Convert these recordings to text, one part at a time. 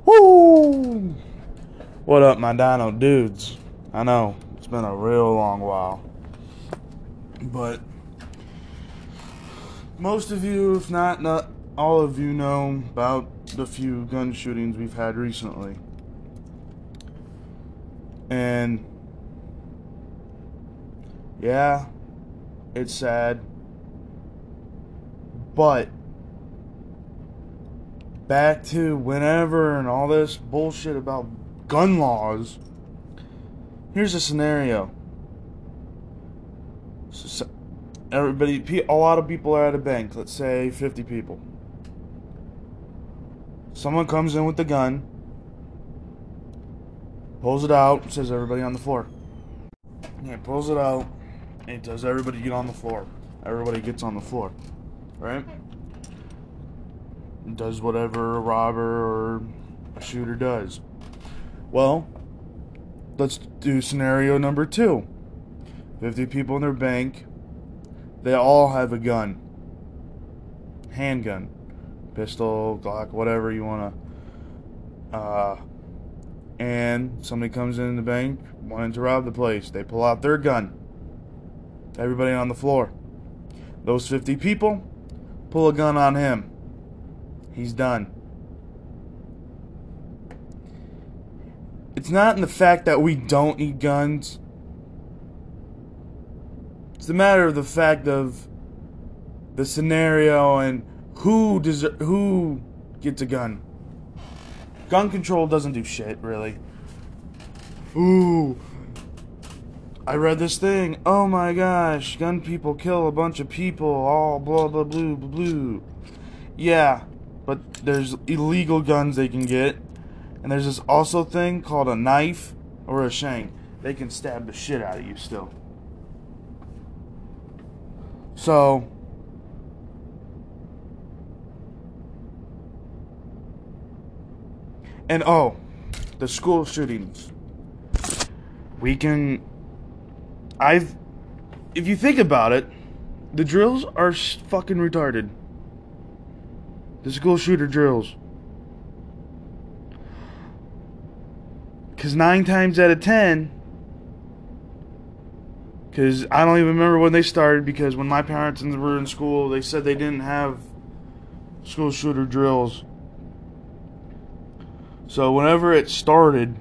Woo! What up, my dino dudes? I know, it's been a real long while. But most of you, if not all of you, know about the few gun shootings we've had recently. And yeah, it's sad. But back to whenever and all this bullshit about gun laws. Here's a scenario. So a lot of people are at a bank. Let's say 50 people. Someone comes in with the gun, pulls it out, says everybody on the floor. He pulls it out, and he tells everybody to get on the floor. Everybody gets on the floor, right? And does whatever a robber or a shooter does. Well, let's do scenario number 2. 50 people in their bank. They all have a gun. Handgun. Pistol, Glock, whatever you want to. And somebody comes in the bank wanting to rob the place. They pull out their gun. Everybody on the floor. Those 50 people pull a gun on him. He's done. It's not in the fact that we don't need guns. It's a matter of the fact of the scenario and who gets a gun. Gun control doesn't do shit, really. Ooh, I read this thing. Oh my gosh, gun people kill a bunch of people. All blah blah blah blah blah. Yeah, but there's illegal guns they can get, and there's this also thing called a knife or a shank. They can stab the shit out of you still. So, and oh, the school shootings. If you think about it, the drills are fucking retarded. The school shooter drills. Because 9 times out of 10, because I don't even remember when they started, because when my parents were in school, they said they didn't have school shooter drills. So whenever it started,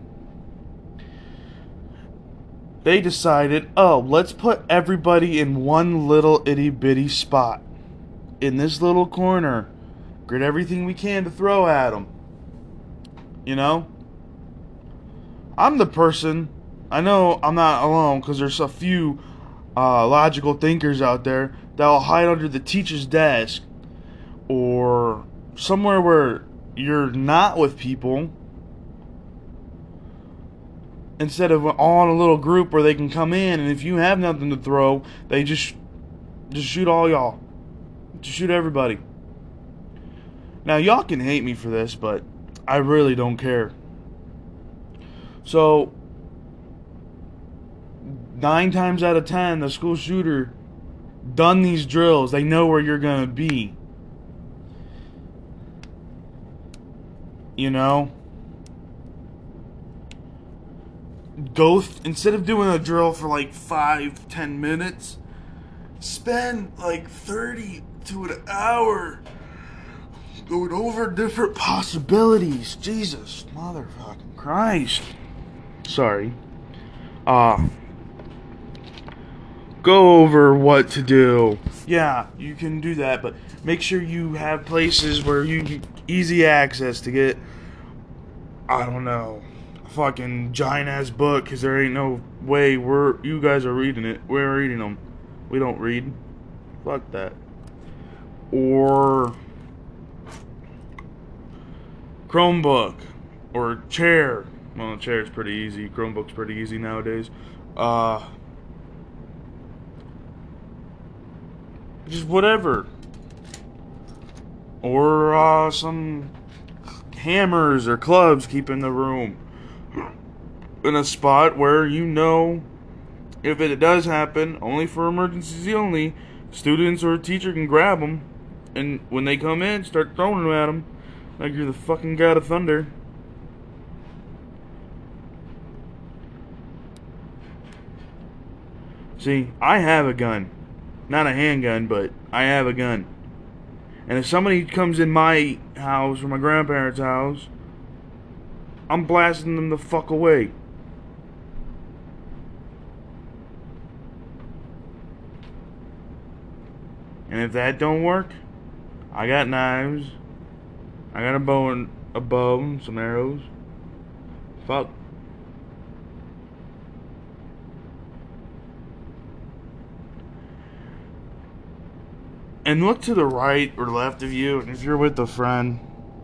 they decided, oh, let's put everybody in one little itty bitty spot. In this little corner. Get everything we can to throw at them. You know? I'm the person, I know I'm not alone, because there's a few logical thinkers out there that will hide under the teacher's desk or somewhere where you're not with people, instead of all in a little group where they can come in, and if you have nothing to throw, they just shoot all y'all. Just shoot everybody. Now, y'all can hate me for this, but I really don't care. So, 9 times out of 10, the school shooter done these drills. They know where you're going to be. You know? Instead of doing a drill for like 5-10 minutes, spend like 30 to an hour going over different possibilities. Jesus, motherfucking Christ. Sorry. Go over what to do. Yeah, you can do that, but make sure you have places where you easy access to get, I don't know, a fucking giant ass book, because there ain't no way you guys are reading it. We're reading them. We don't read. Fuck that. Or Chromebook or chair. Well, chair's pretty easy. Chromebook's pretty easy nowadays. Just whatever. Or some hammers or clubs keep in the room. In a spot where you know, if it does happen, only for emergencies only, students or a teacher can grab them, and when they come in, start throwing them at them like you're the fucking god of thunder. See, I have a gun. Not a handgun, but I have a gun. And if somebody comes in my house or my grandparents' house, I'm blasting them the fuck away. And if that don't work, I got knives. I got a bow and some arrows. Fuck. And look to the right or left of you, and if you're with a friend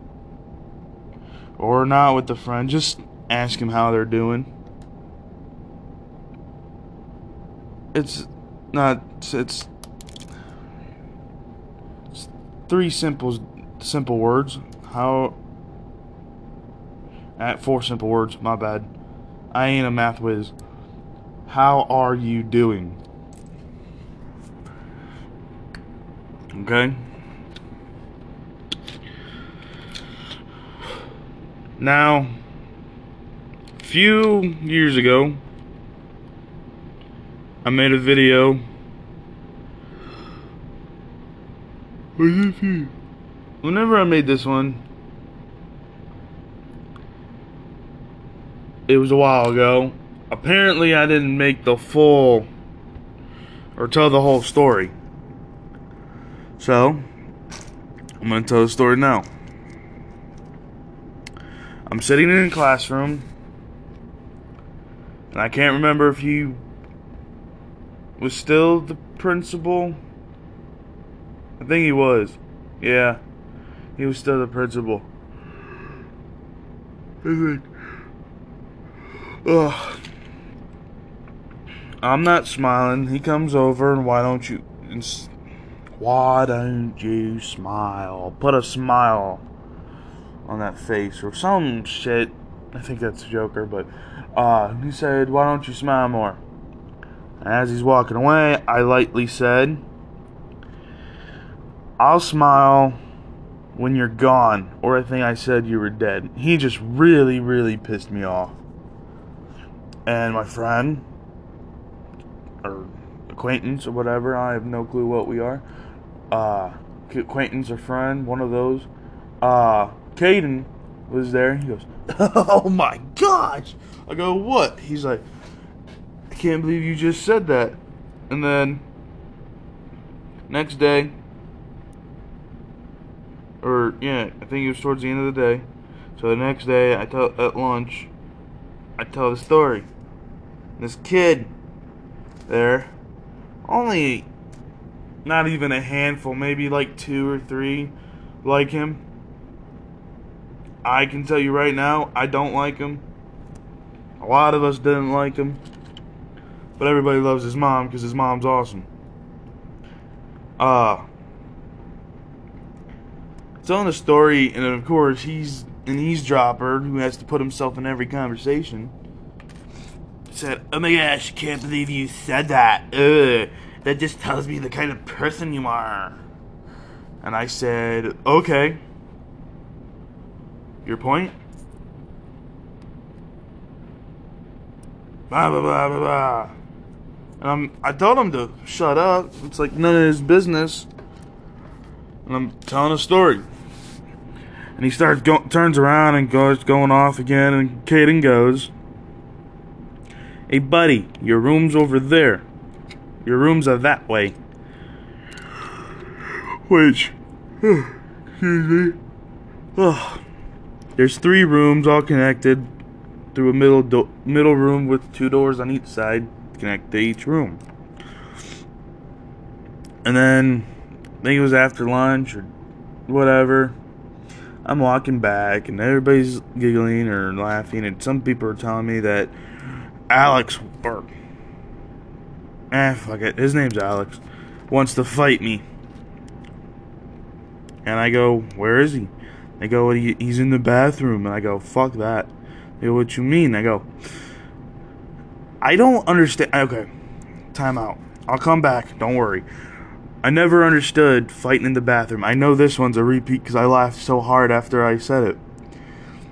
or not with a friend, just ask them how they're doing. It's three simple words. Four simple words, my bad. I ain't a math whiz. How are you doing? Okay? Now, a few years ago, I made a video. Whenever I made this one, it was a while ago. Apparently, I didn't make the full or tell the whole story. So, I'm going to tell the story now. I'm sitting in a classroom, and I can't remember if he was still the principal. I think he was. Yeah, he was still the principal. Ugh. I'm not smiling. He comes over, and why don't you smile? Put a smile on that face or some shit. I think that's a Joker, but he said, why don't you smile more? And as he's walking away, I lightly said, I'll smile when you're gone, or I think I said you were dead. He just really, really pissed me off. And my friend, or acquaintance, or whatever, I have no clue what we are, acquaintance or friend, one of those, Caden was there. He goes, oh my gosh! I go, what? He's like, I can't believe you just said that. And then, next day, or yeah, I think it was towards the end of the day. So the next day, at lunch, I tell the story. This kid there, only not even a handful, maybe like 2 or 3 like him. I can tell you right now, I don't like him. A lot of us didn't like him. But everybody loves his mom because his mom's awesome. Telling the story, and of course he's an eavesdropper who has to put himself in every conversation. Said, oh my gosh, can't believe you said that. Ugh, that just tells me the kind of person you are. And I said, okay. Your point? Blah, blah, blah, blah, blah. And I told him to shut up. It's like none of his business. And I'm telling a story. And he turns around and going off again. And Caden goes, hey, buddy, your room's over there. Your rooms are that way. Which, excuse me. There's 3 rooms all connected through a middle room with 2 doors on each side connect to each room. And then I think it was after lunch or whatever. I'm walking back and everybody's giggling or laughing, and some people are telling me that Alex, or fuck it, his name's Alex, wants to fight me. And I go, where is he? They go, he's in the bathroom. And I go, fuck that. They go, what you mean? I go, I don't understand. Okay, time out. I'll come back, don't worry. I never understood fighting in the bathroom. I know this one's a repeat because I laughed so hard after I said it.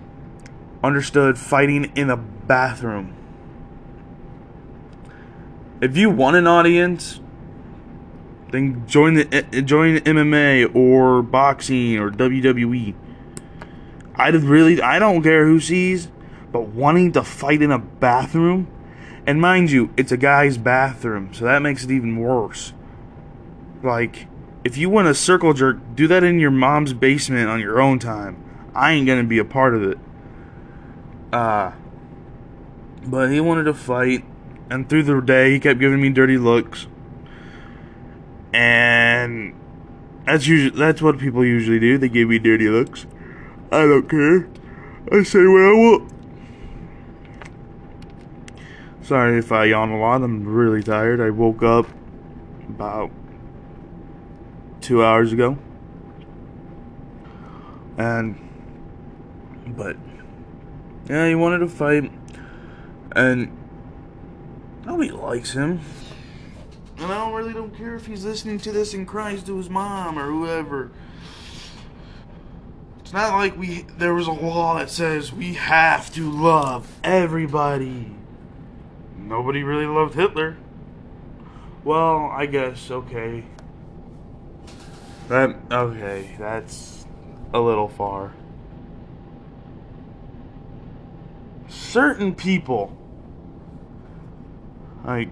Understood fighting in a bathroom. If you want an audience, then join MMA or boxing or WWE. I don't care who sees, but wanting to fight in a bathroom, and mind you, it's a guy's bathroom, so that makes it even worse. Like, if you want a circle jerk, do that in your mom's basement on your own time. I ain't gonna be a part of it. But he wanted to fight, and through the day, he kept giving me dirty looks. And that's what people usually do. They give me dirty looks. I don't care. I say what I want. Sorry if I yawn a lot. I'm really tired. I woke up about 2 hours ago. But yeah, he wanted to fight, and nobody likes him. And I really don't care if he's listening to this and cries to his mom or whoever. It's not like there was a law that says we have to love everybody. Nobody really loved Hitler. Well, I guess, okay. That's a little far. Certain people, like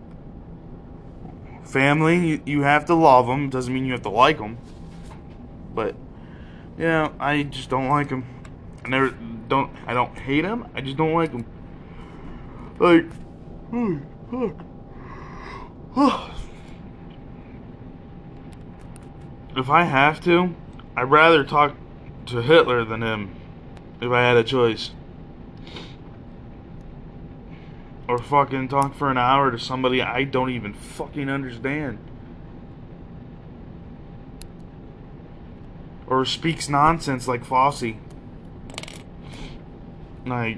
family, you have to love them. Doesn't mean you have to like them. But yeah, I just don't like them. I don't hate them. I just don't like them. Like, if I have to, I'd rather talk to Hitler than him. If I had a choice. Or fucking talk for an hour to somebody I don't even fucking understand. Or speaks nonsense like Fosse. Like,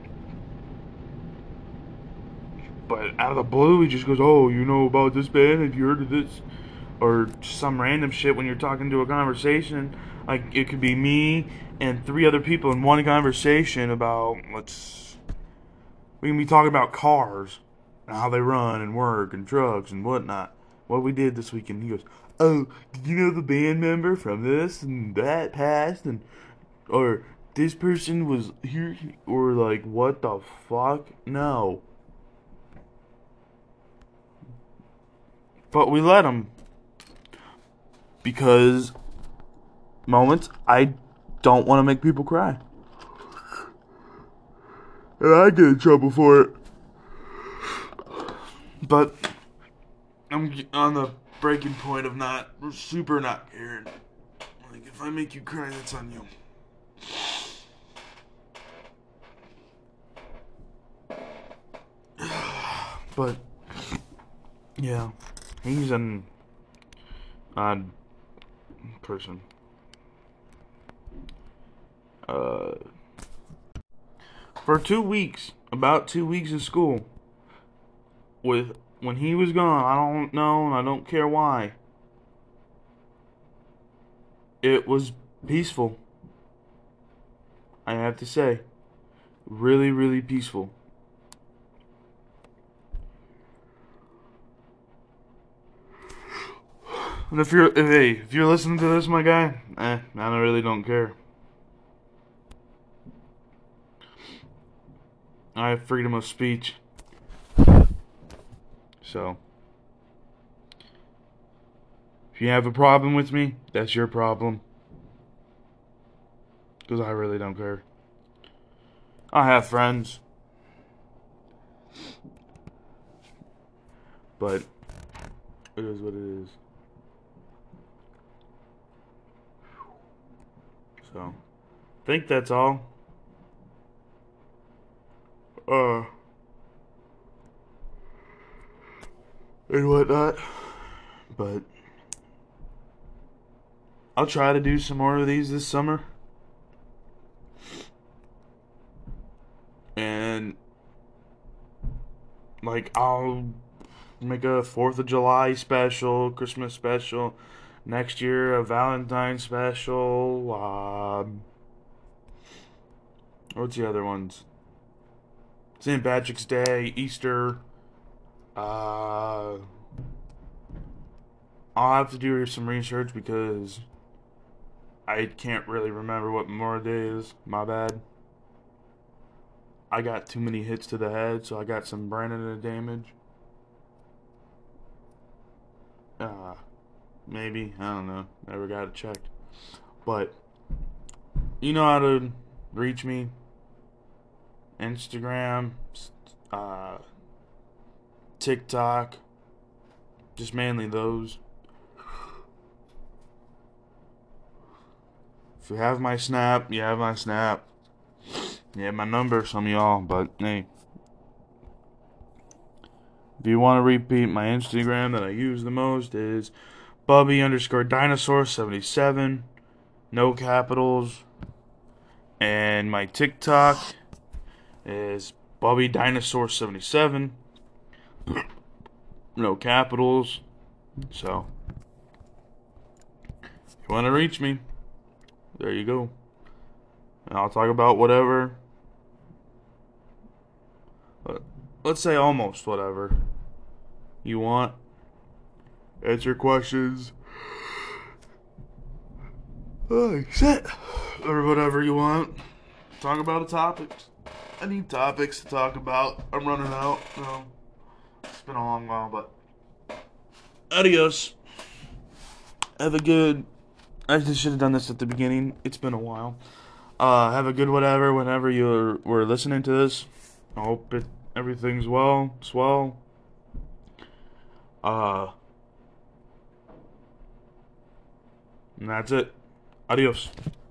but out of the blue, he just goes, "Oh, you know about this band? Have you heard of this?" Or some random shit when you're talking to a conversation. Like, it could be me and 3 other people in one conversation about, we can be talking about cars and how they run and work and drugs and whatnot. What we did this weekend. He goes, "Oh, did you know the band member from this and that passed? And, or this person was here?" Or like, what the fuck? No. But we let him. Because moments, I don't want to make people cry. And I get in trouble for it. But I'm on the breaking point of not caring. Like, if I make you cry, that's on you. But yeah, he's an odd person. For 2 weeks, about 2 weeks of school, when he was gone, I don't know and I don't care why. It was peaceful. I have to say, really, really peaceful. And if you're listening to this, my guy, I really don't care. I have freedom of speech. So, if you have a problem with me, that's your problem. Because I really don't care. I have friends. But it is what it is. So, I think that's all. And whatnot. But I'll try to do some more of these this summer. And like, I'll make a 4th of July special, Christmas special, next year a Valentine's special. What's the other ones? St. Patrick's Day, Easter. I'll have to do some research because I can't really remember what Memorial Day is. My bad. I got too many hits to the head, so I got some brain damage. Maybe. I don't know. Never got it checked. But you know how to reach me. Instagram, uh, TikTok. Just mainly those. If you have my Snap, you have my Snap. You have my number, some of y'all, but hey. If you want to repeat, my Instagram that I use the most is Bubby_dinosaur77. No capitals. And my TikTok is BubbyDinosaur77. No capitals. So, if you want to reach me, there you go. And I'll talk about whatever. Let's say almost whatever you want. Answer questions. Oh, shit. Or whatever you want. Talk about a topic. I need topics to talk about. I'm running out. No. It's been a long while, but. Adios. Have a good. I just should have done this at the beginning. It's been a while. Have a good whatever whenever were listening to this. I hope everything's well. Swell. And that's it. Adios.